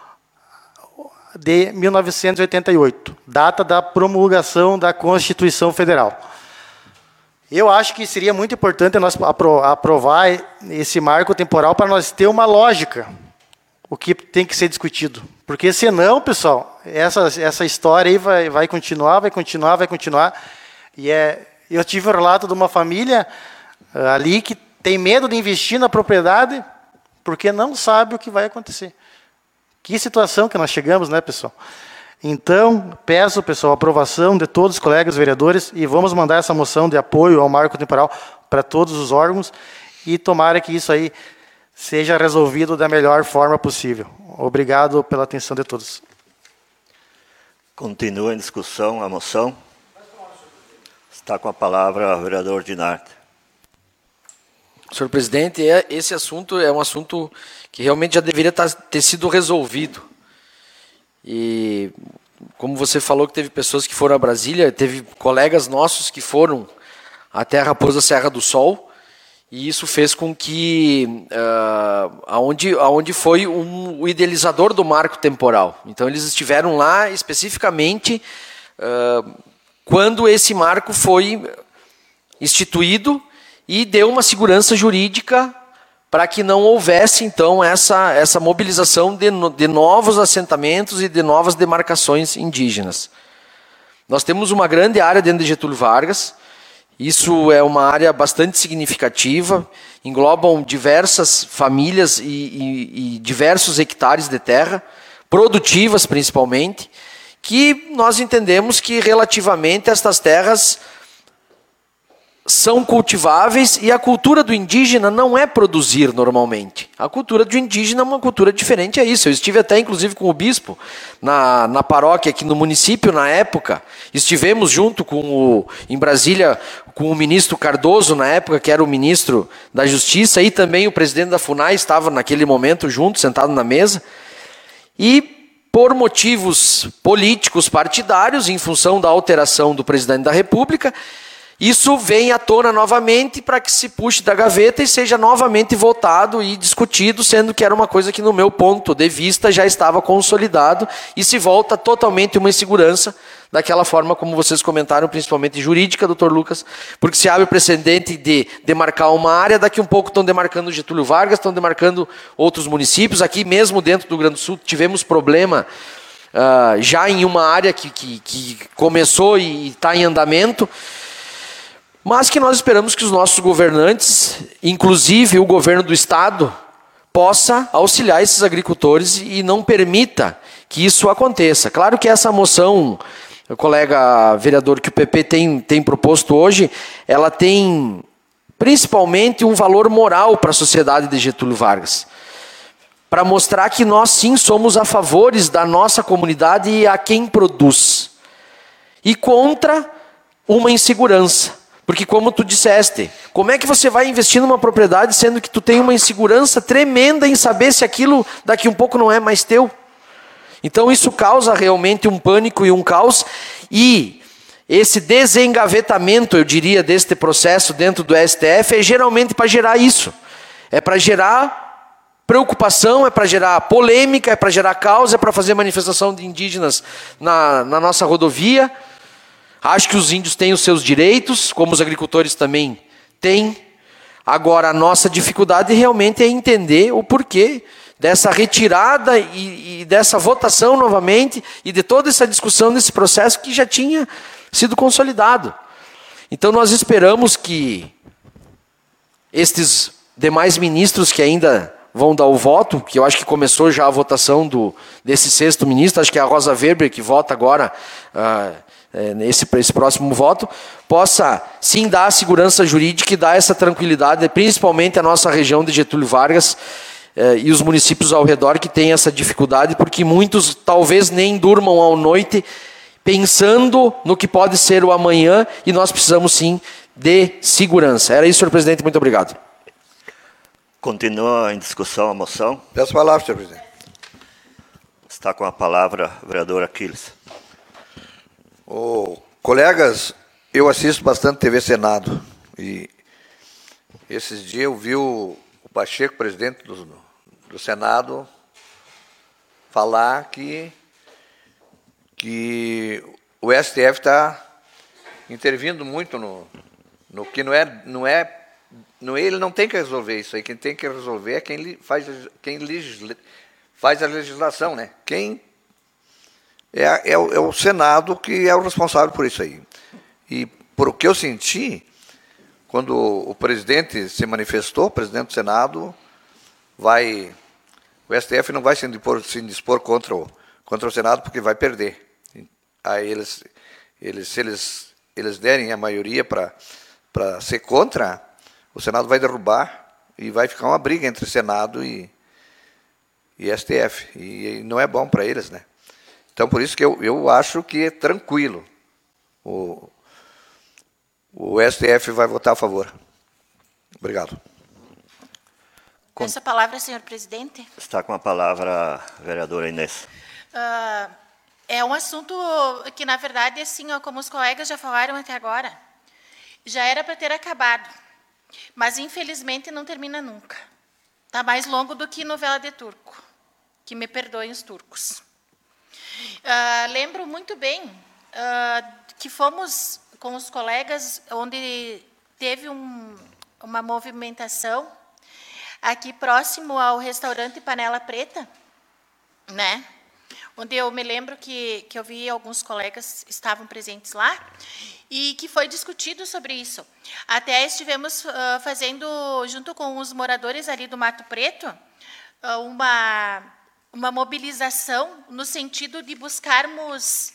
de 1988, data da promulgação da Constituição Federal. Eu acho que seria muito importante nós aprovar esse marco temporal para nós ter uma lógica, o que tem que ser discutido. Porque senão, pessoal, essa história aí vai continuar. E eu tive um relato de uma família ali que tem medo de investir na propriedade porque não sabe o que vai acontecer. Que situação que nós chegamos, né, pessoal? Então, peço, pessoal, a aprovação de todos os colegas vereadores e vamos mandar essa moção de apoio ao marco temporal para todos os órgãos e tomara que isso aí seja resolvido da melhor forma possível. Obrigado pela atenção de todos. Continua em discussão a moção. Está com a palavra o vereador Dinarte. Senhor presidente, esse assunto é um assunto que realmente já deveria ter sido resolvido. E como você falou que teve pessoas que foram a Brasília, teve colegas nossos que foram até a Raposa Serra do Sol, e isso fez com que, aonde foi o idealizador do marco temporal. Então, eles estiveram lá especificamente quando esse marco foi instituído e deu uma segurança jurídica para que não houvesse, então, essa mobilização de novos assentamentos e de novas demarcações indígenas. Nós temos uma grande área dentro de Getúlio Vargas. Isso é uma área bastante significativa, englobam diversas famílias e diversos hectares de terra, produtivas principalmente, que nós entendemos que relativamente estas terras são cultiváveis e a cultura do indígena não é produzir normalmente. A cultura do indígena é uma cultura diferente, é isso. Eu estive até inclusive com o bispo na paróquia aqui no município na época. Estivemos junto em Brasília com o ministro Cardoso na época, que era o ministro da Justiça, e também o presidente da FUNAI estava naquele momento junto, sentado na mesa. E por motivos políticos partidários, em função da alteração do presidente da República, isso vem à tona novamente para que se puxe da gaveta e seja novamente votado e discutido, sendo que era uma coisa que, no meu ponto de vista, já estava consolidado e se volta totalmente uma insegurança, daquela forma como vocês comentaram, principalmente jurídica, doutor Lucas, porque se abre o precedente de demarcar uma área, daqui um pouco estão demarcando Getúlio Vargas, estão demarcando outros municípios. Aqui mesmo dentro do Rio Grande do Sul tivemos problema já em uma área que começou e está em andamento, mas que nós esperamos que os nossos governantes, inclusive o governo do estado, possa auxiliar esses agricultores e não permita que isso aconteça. Claro que essa moção, o colega vereador, que o PP tem proposto hoje, ela tem principalmente um valor moral para a sociedade de Getúlio Vargas, para mostrar que nós sim somos a favores da nossa comunidade e a quem produz, e contra uma insegurança. Porque como tu disseste, como é que você vai investir numa propriedade sendo que tu tem uma insegurança tremenda em saber se aquilo daqui um pouco não é mais teu? Então isso causa realmente um pânico e um caos, e esse desengavetamento, eu diria, deste processo dentro do STF é geralmente para gerar isso. É para gerar preocupação, é para gerar polêmica, é para gerar caos, é para fazer manifestação de indígenas na nossa rodovia. Acho que os índios têm os seus direitos, como os agricultores também têm. Agora, a nossa dificuldade realmente é entender o porquê dessa retirada e dessa votação novamente, e de toda essa discussão desse processo que já tinha sido consolidado. Então, nós esperamos que estes demais ministros que ainda vão dar o voto, que eu acho que começou já a votação desse sexto ministro, acho que é a Rosa Weber que vota agora esse próximo voto, possa sim dar a segurança jurídica e dar essa tranquilidade, principalmente a nossa região de Getúlio Vargas e os municípios ao redor que têm essa dificuldade, porque muitos talvez nem durmam à noite pensando no que pode ser o amanhã, e nós precisamos sim de segurança. Era isso, senhor presidente, muito obrigado. Continua em discussão a moção. Peço a palavra, senhor presidente. Está com a palavra o vereador Aquiles. Colegas, eu assisto bastante TV Senado, e esses dias eu vi o Pacheco, presidente do Senado, falar que o STF está intervindo muito no que não é, ele não tem que resolver isso aí. Quem tem que resolver é quem faz a legislação, né? É o Senado que é o responsável por isso aí. E por o que eu senti, quando o presidente se manifestou, o presidente do Senado, o STF não vai se indispor contra o Senado, porque vai perder. Aí se eles derem a maioria para ser contra, o Senado vai derrubar e vai ficar uma briga entre Senado e STF. E não é bom para eles, né? Então, por isso que eu acho que é tranquilo. O STF vai votar a favor. Obrigado. Peço a palavra, senhor presidente. Está com a palavra a vereadora Inês. É um assunto que, na verdade, assim, ó, como os colegas já falaram até agora, já era para ter acabado, mas, infelizmente, não termina nunca. Está mais longo do que novela de turco, que me perdoem os turcos. Lembro muito bem que fomos com os colegas, onde teve uma movimentação aqui próximo ao restaurante Panela Preta, né? Onde eu me lembro que eu vi alguns colegas estavam presentes lá, e que foi discutido sobre isso. Até estivemos fazendo, junto com os moradores ali do Mato Preto, uma mobilização no sentido de buscarmos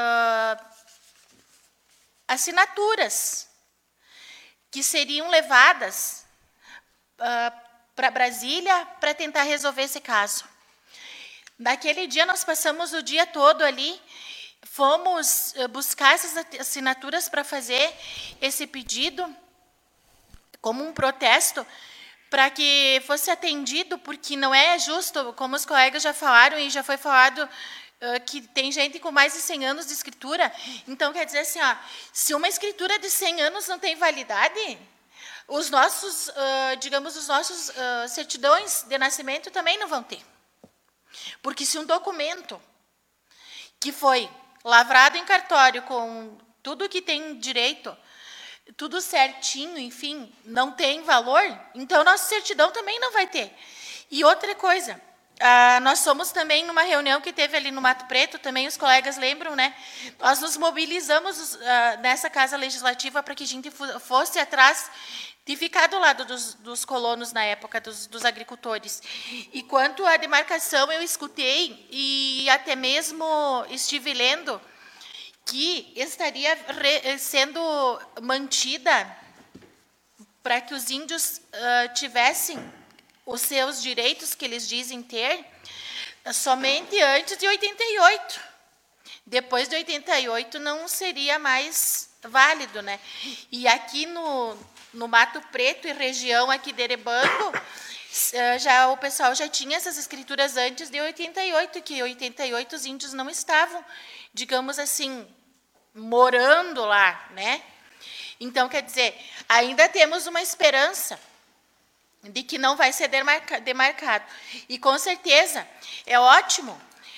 assinaturas que seriam levadas para Brasília para tentar resolver esse caso. Naquele dia, nós passamos o dia todo ali, fomos buscar essas assinaturas para fazer esse pedido, como um protesto, para que fosse atendido, porque não é justo, como os colegas já falaram, e já foi falado que tem gente com mais de 100 anos de escritura. Então, quer dizer assim, ó, se uma escritura de 100 anos não tem validade, os nossos, digamos, os nossos certidões de nascimento também não vão ter. Porque se um documento que foi lavrado em cartório com tudo que tem direito, tudo certinho, enfim, não tem valor, então nossa certidão também não vai ter. E outra coisa, nós somos também numa reunião que teve ali no Mato Preto, também os colegas lembram, né? Nós nos mobilizamos nessa Casa Legislativa para que a gente fosse atrás de ficar do lado dos colonos na época, dos agricultores. E quanto à demarcação, eu escutei e até mesmo estive lendo que estaria sendo mantida para que os índios tivessem os seus direitos que eles dizem ter somente antes de 88. Depois de 88 não seria mais válido, né? E aqui no Mato Preto e região aqui de Erebango, o pessoal já tinha essas escrituras antes de 88, que em 88 os índios não estavam, digamos assim, morando lá, né? Então, quer dizer, ainda temos uma esperança de que não vai ser demarcado. E, com certeza, é ótimo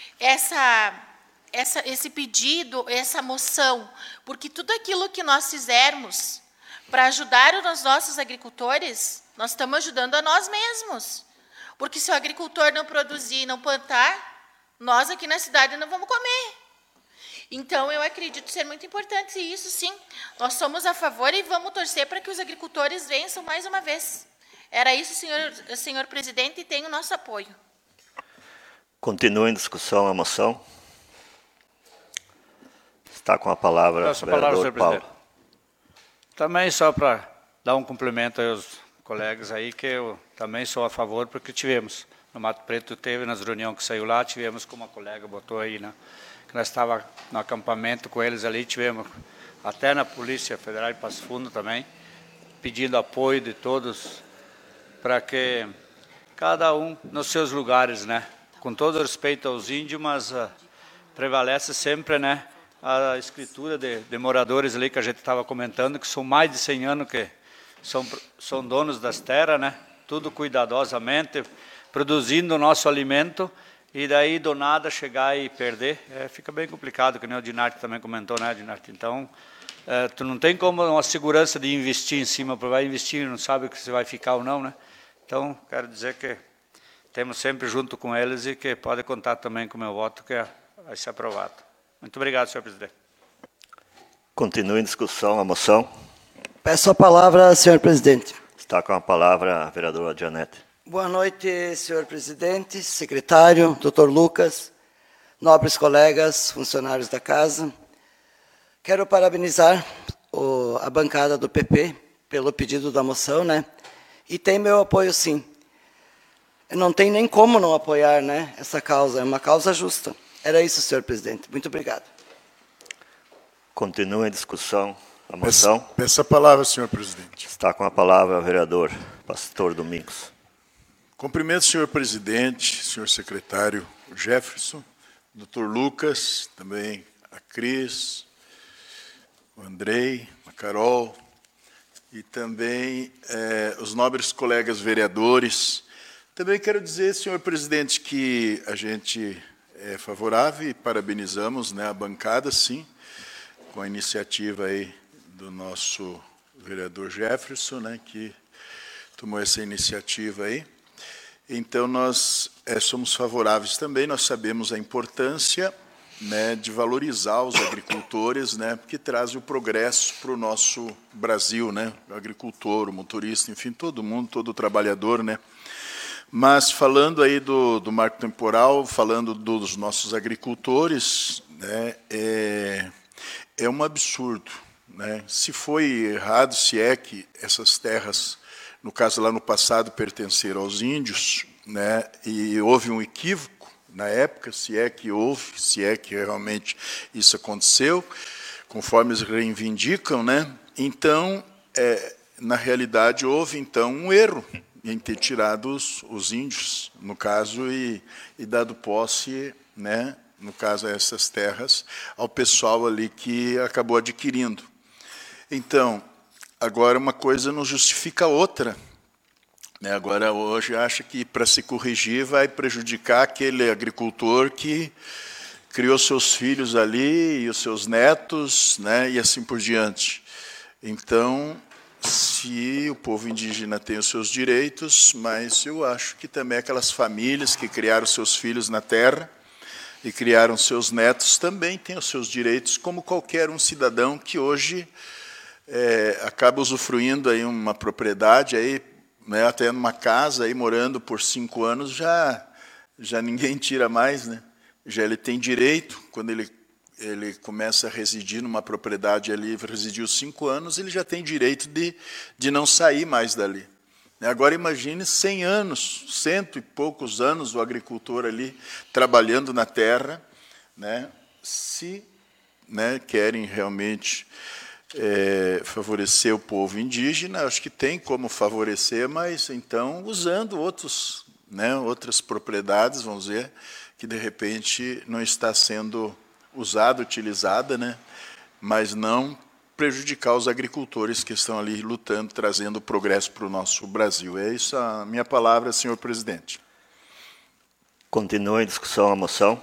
esse pedido, essa moção, porque tudo aquilo que nós fizermos para ajudar os nossos agricultores, nós estamos ajudando a nós mesmos. Porque se o agricultor não produzir, não plantar, nós aqui na cidade não vamos comer. Então, eu acredito ser muito importante, e isso sim, nós somos a favor e vamos torcer para que os agricultores vençam mais uma vez. Era isso, senhor presidente, e tem o nosso apoio. Continua em discussão a moção. Está com a palavra o vereador Paulo. Também só para dar um cumprimento aos colegas aí, que eu também sou a favor, porque tivemos, no Mato Preto teve, nas reuniões que saiu lá, tivemos, como a colega botou aí, né, que nós estávamos no acampamento com eles ali, tivemos até na Polícia Federal de Passo Fundo também, pedindo apoio de todos, para que cada um nos seus lugares, né, com todo respeito aos índios, mas prevalece sempre, né, a escritura de moradores ali que a gente estava comentando, que são mais de 100 anos que são donos das terras, né? Tudo cuidadosamente, produzindo o nosso alimento, e daí do nada chegar e perder, fica bem complicado, que nem o Dinarte também comentou, né, Dinarte? Então, tu não tem como uma segurança de investir em cima, porque vai investir e não sabe que você vai ficar ou não, né? Então, quero dizer que temos sempre junto com eles e que pode contar também com o meu voto, que vai ser aprovado. Muito obrigado, senhor presidente. Continua em discussão a moção. Peço a palavra, senhor presidente. Está com a palavra a vereadora Janete. Boa noite, senhor presidente, secretário, doutor Lucas, nobres colegas, funcionários da casa. Quero parabenizar a bancada do PP pelo pedido da moção, né? E tem meu apoio, sim. Não tem nem como não apoiar, né, essa causa, é uma causa justa. Era isso, senhor presidente. Muito obrigado. Continua em discussão a moção. Peço a palavra, senhor presidente. Está com a palavra o vereador Pastor Domingos. Cumprimento, senhor presidente, senhor secretário Jefferson, Dr. Lucas, também a Cris, o Andrei, a Carol, e também os nobres colegas vereadores. Também quero dizer, senhor presidente, que a gente é favorável e parabenizamos, né, a bancada, sim, com a iniciativa aí do nosso vereador Jefferson, né, que tomou essa iniciativa aí. Então, nós somos favoráveis também, nós sabemos a importância, né, de valorizar os agricultores, né, porque traz o progresso para o nosso Brasil, né, o agricultor, o motorista, enfim, todo mundo, todo trabalhador, né. Mas, falando aí do marco temporal, falando dos nossos agricultores, né, é um absurdo, né. Se foi errado, se é que essas terras, no caso lá no passado, pertenceram aos índios, né, e houve um equívoco na época, se é que houve, se é que realmente isso aconteceu, conforme eles reivindicam, né, então, na realidade, houve, então, um erro em ter tirado os índios, no caso, e dado posse, né, no caso, a essas terras, ao pessoal ali que acabou adquirindo. Então, agora uma coisa não justifica a outra. Agora, hoje, acha que para se corrigir vai prejudicar aquele agricultor que criou seus filhos ali e os seus netos, né, e assim por diante. Então, se o povo indígena tem os seus direitos, mas eu acho que também aquelas famílias que criaram seus filhos na terra e criaram seus netos também têm os seus direitos, como qualquer um cidadão que hoje acaba usufruindo aí uma propriedade, aí, né, até numa casa, aí, morando por 5 anos, já ninguém tira mais, né? Já ele tem direito, quando ele começa a residir numa propriedade ali, residiu 5 anos, ele já tem direito de não sair mais dali. Agora, imagine 100 anos, 100 e poucos anos, o agricultor ali trabalhando na terra, né, se, né, querem realmente favorecer o povo indígena, acho que tem como favorecer, mas, então, usando outras propriedades, vamos dizer, que, de repente, não está sendo usada, utilizada, né, mas não prejudicar os agricultores que estão ali lutando, trazendo progresso para o nosso Brasil. É isso a minha palavra, senhor presidente. Continua em discussão a moção.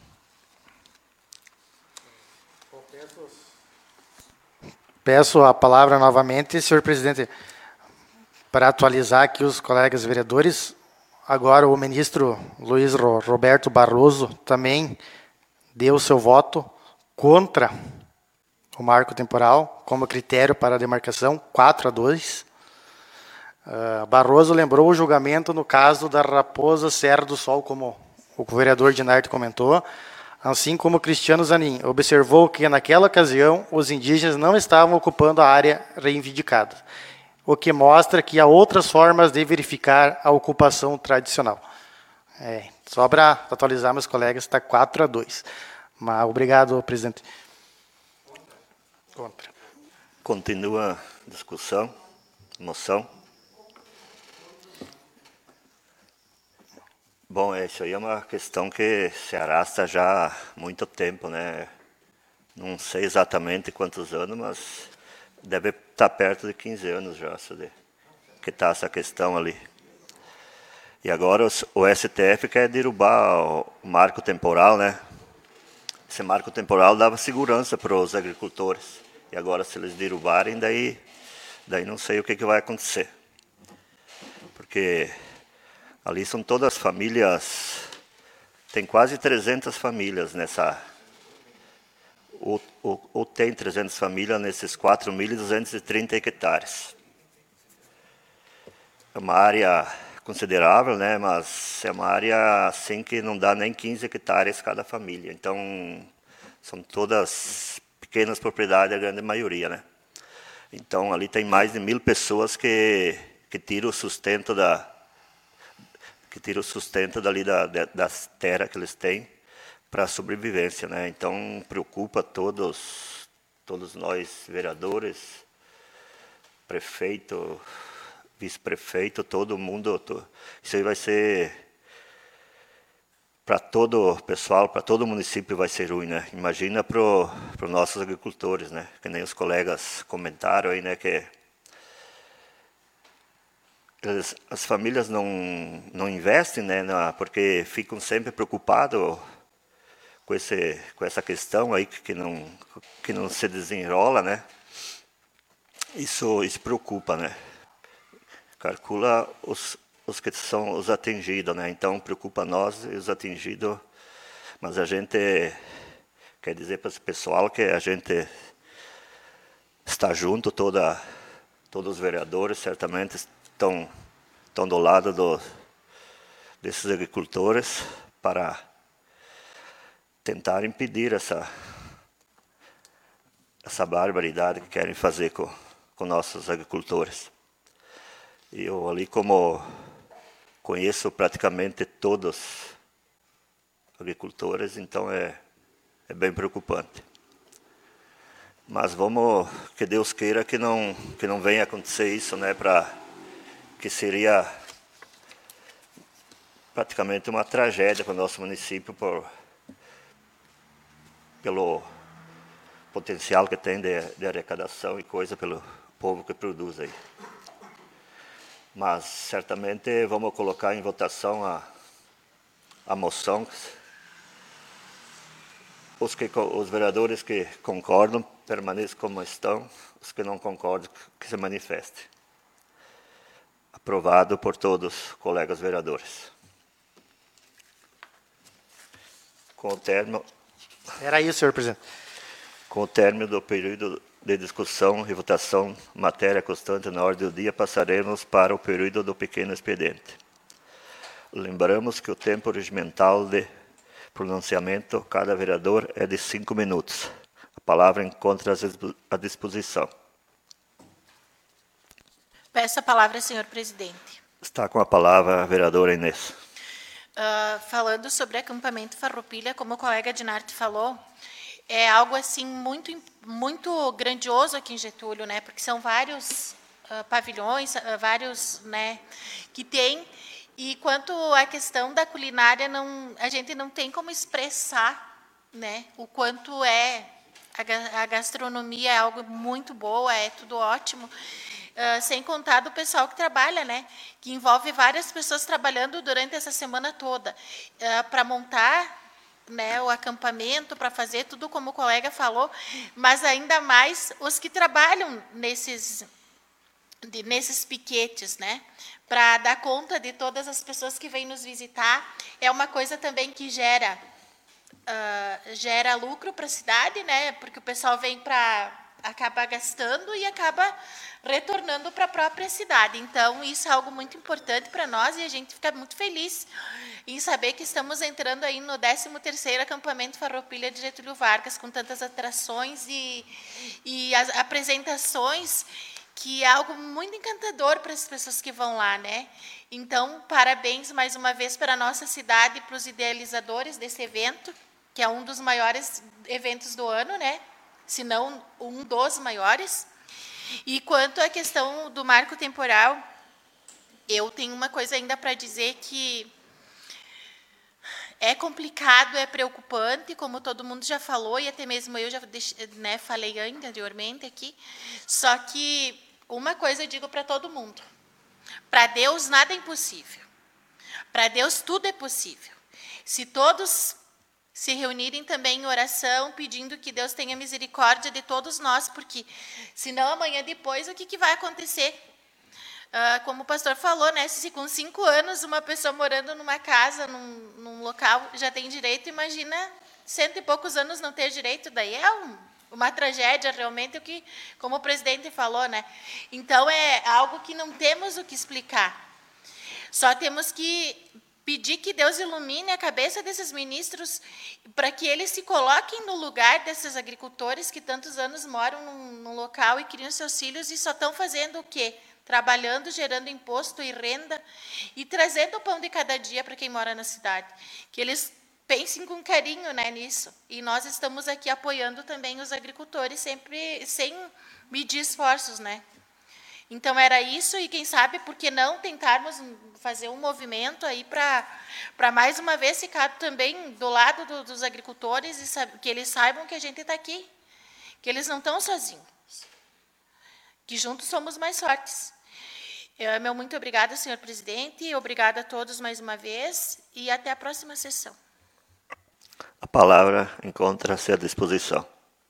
Peço a palavra novamente, senhor presidente, para atualizar aqui os colegas vereadores. Agora o ministro Luiz Roberto Barroso também deu seu voto contra o marco temporal como critério para a demarcação, 4-2. Barroso lembrou o julgamento no caso da Raposa Serra do Sol, como o vereador Dinardo comentou, assim como Cristiano Zanin observou que, naquela ocasião, os indígenas não estavam ocupando a área reivindicada, o que mostra que há outras formas de verificar a ocupação tradicional. Só para atualizar meus colegas, está 4-2. Mas, obrigado, presidente. Contra. Continua a discussão, moção. Bom, isso aí é uma questão que se arrasta já há muito tempo, né? Não sei exatamente quantos anos, mas deve estar perto de 15 anos já, que está essa questão ali. E agora o STF quer derrubar o marco temporal, né? Esse marco temporal dava segurança para os agricultores. E agora, se eles derrubarem, daí não sei o que vai acontecer. Porque ali são todas famílias, tem quase 300 famílias nessa, ou tem 300 famílias nesses 4.230 hectares. É uma área considerável, né, mas é uma área assim que não dá nem 15 hectares cada família. Então, são todas pequenas propriedades, a grande maioria, né. Então, ali tem mais de 1.000 pessoas que tiram o sustento dali das terras que eles têm para a sobrevivência, né? Então, preocupa todos nós, vereadores, prefeito, vice-prefeito, todo mundo. Isso aí vai ser para todo o pessoal, para todo o município vai ser ruim, né? Imagina para os nossos agricultores, né? Que nem os colegas comentaram aí, né? Que as famílias não investem, né? Porque ficam sempre preocupados com essa questão aí que não se desenrola, né? Isso preocupa, né? Calcula os que são os atingidos, né? Então preocupa nós e os atingidos, mas a gente quer dizer para esse pessoal que a gente está junto, todos os vereadores certamente estão do lado desses agricultores para tentar impedir essa barbaridade que querem fazer com nossos agricultores. E eu ali, como conheço praticamente todos os agricultores, então é bem preocupante. Mas que Deus queira que não venha acontecer isso, né, que seria praticamente uma tragédia para o nosso município pelo potencial que tem de arrecadação e coisa pelo povo que produz aí. Mas certamente vamos colocar em votação a moção. Os vereadores que concordam permaneçam como estão, os que não concordam que se manifestem. Aprovado por todos os colegas vereadores. Com o término... Era isso, senhor presidente. Com o término do período de discussão e votação, matéria constante na ordem do dia, passaremos para o período do pequeno expediente. Lembramos que o tempo regimental de pronunciamento, cada vereador, é de 5 minutos. A palavra encontra-se à disposição. Peço a palavra, senhor presidente. Está com a palavra a vereadora Inês. Falando sobre acampamento Farroupilha, como o colega Dinarte falou, é algo assim muito grandioso aqui em Getúlio, né? Porque são vários pavilhões, vários, né, que tem. E quanto à questão da culinária, a gente não tem como expressar, né, o quanto a gastronomia é algo muito boa, é tudo ótimo. Sem contar do pessoal que trabalha, né, que envolve várias pessoas trabalhando durante essa semana toda para montar, né, o acampamento, para fazer tudo como o colega falou, mas ainda mais os que trabalham nesses piquetes, né, para dar conta de todas as pessoas que vêm nos visitar. É uma coisa também que gera lucro para a cidade, né, porque o pessoal vem acaba gastando e acaba retornando para a própria cidade. Então, isso é algo muito importante para nós e a gente fica muito feliz em saber que estamos entrando aí no 13º acampamento Farroupilha de Getúlio Vargas, com tantas atrações e as apresentações, que é algo muito encantador para as pessoas que vão lá, né? Então, parabéns mais uma vez para a nossa cidade e para os idealizadores desse evento, que é um dos maiores eventos do ano, né? Se não um dos maiores. E quanto à questão do marco temporal, eu tenho uma coisa ainda para dizer, que é complicado, é preocupante, como todo mundo já falou, e até mesmo eu já, né, falei anteriormente aqui. Só que uma coisa eu digo para todo mundo: para Deus nada é impossível. Para Deus tudo é possível. Se todos se reunirem também em oração, pedindo que Deus tenha misericórdia de todos nós, porque senão amanhã depois o que vai acontecer? Como o pastor falou, né, se com 5 anos uma pessoa morando numa casa, num local, já tem direito, imagina 100 e poucos anos não ter direito, daí é uma tragédia realmente, o que, como o presidente falou, né? Então é algo que não temos o que explicar. Só temos que pedir que Deus ilumine a cabeça desses ministros para que eles se coloquem no lugar desses agricultores que tantos anos moram num local e criam seus filhos e só estão fazendo o quê? Trabalhando, gerando imposto e renda e trazendo o pão de cada dia para quem mora na cidade. Que eles pensem com carinho, né, nisso. E nós estamos aqui apoiando também os agricultores, sempre sem medir esforços, né? Então, era isso, e quem sabe, por que não tentarmos fazer um movimento aí para mais uma vez ficar também do lado dos agricultores e que eles saibam que a gente está aqui, que eles não estão sozinhos, que juntos somos mais fortes. Meu muito obrigada, senhor presidente, obrigada a todos mais uma vez, e até a próxima sessão. A palavra encontra-se à disposição.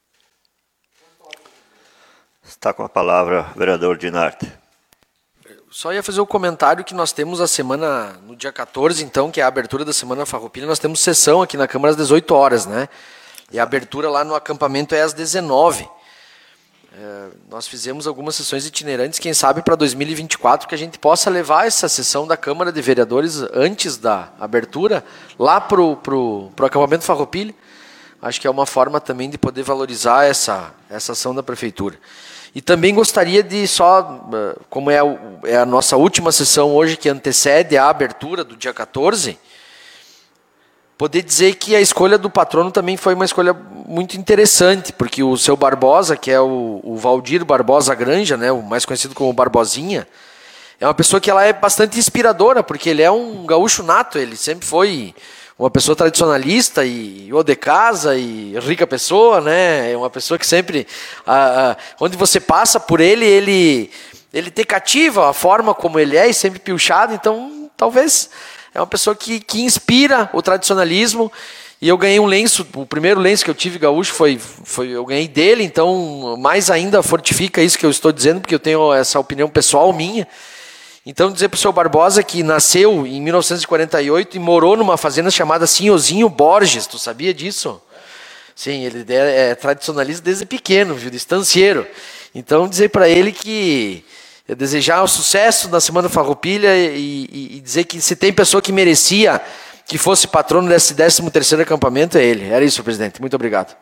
Está com a palavra o vereador Dinarte. Só ia fazer o comentário que nós temos a semana, no dia 14, então, que é a abertura da Semana Farroupilha, nós temos sessão aqui na Câmara às 18 horas, né? E a abertura lá no acampamento é às 19. Nós fizemos algumas sessões itinerantes, quem sabe para 2024, que a gente possa levar essa sessão da Câmara de Vereadores antes da abertura, lá para o acampamento Farroupilha. Acho que é uma forma também de poder valorizar essa ação da Prefeitura. E também gostaria de como é a nossa última sessão hoje, que antecede a abertura do dia 14, poder dizer que a escolha do patrono também foi uma escolha muito interessante, porque o seu Barbosa, que é o Valdir Barbosa Granja, né, o mais conhecido como Barbosinha, é uma pessoa que ela é bastante inspiradora, porque ele é um gaúcho nato, ele sempre foi uma pessoa tradicionalista e ou de casa e rica pessoa, né? É uma pessoa que sempre, onde você passa por ele te cativa a forma como ele é e sempre piochado. Então, talvez é uma pessoa que inspira o tradicionalismo. E eu ganhei um lenço, o primeiro lenço que eu tive gaúcho eu ganhei dele, então mais ainda fortifica isso que eu estou dizendo, porque eu tenho essa opinião pessoal minha. Então, dizer para o seu Barbosa que nasceu em 1948 e morou numa fazenda chamada Sinhozinho Borges. Tu sabia disso? Sim, ele é tradicionalista desde pequeno, viu, de estancieiro. Então, dizer para ele que desejar o sucesso na Semana Farroupilha e dizer que se tem pessoa que merecia que fosse patrono desse 13º acampamento, é ele. Era isso, presidente. Muito obrigado.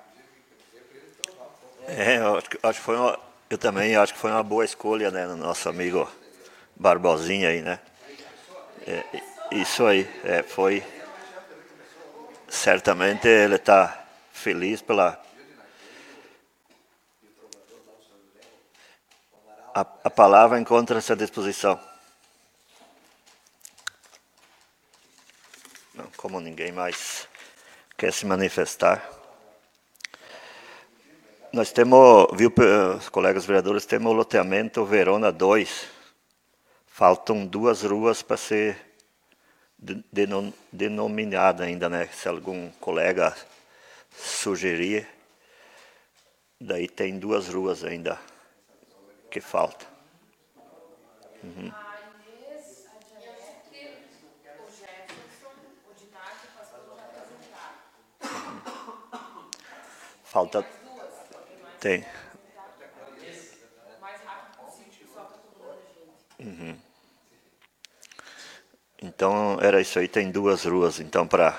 Eu também acho que foi uma boa escolha, né, no nosso amigo Barbosinha aí, né? Isso aí, foi. Certamente ele está feliz pela. A palavra encontra-se à disposição. Não, como ninguém mais quer se manifestar. Nós temos, viu, os colegas vereadores, temos o loteamento Verona 2. Faltam 2 ruas para ser denominada ainda, né? Se algum colega sugerir, daí tem 2 ruas ainda que faltam. Uhum. Falta. Tem. Uhum. Então, era isso aí, tem 2 ruas, então, para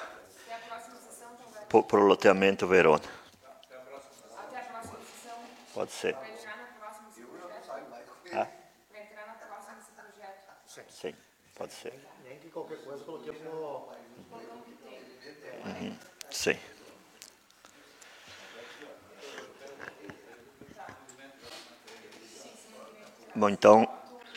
o loteamento Verona. Até a próxima sessão? Pode ser. Para entrar na próxima projeto? Para entrar na próxima projeto? Sim, pode ser. Nem que qualquer coisa coloquemos no... Uhum. Sim. Bom, então,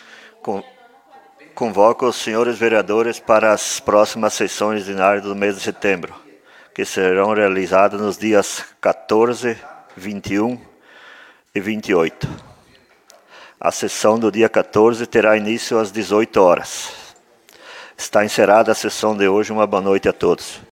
convoco os senhores vereadores para as próximas sessões ordinárias do mês de setembro, que serão realizadas nos dias 14, 21 e 28. A sessão do dia 14 terá início às 18 horas. Está encerrada a sessão de hoje. Uma boa noite a todos.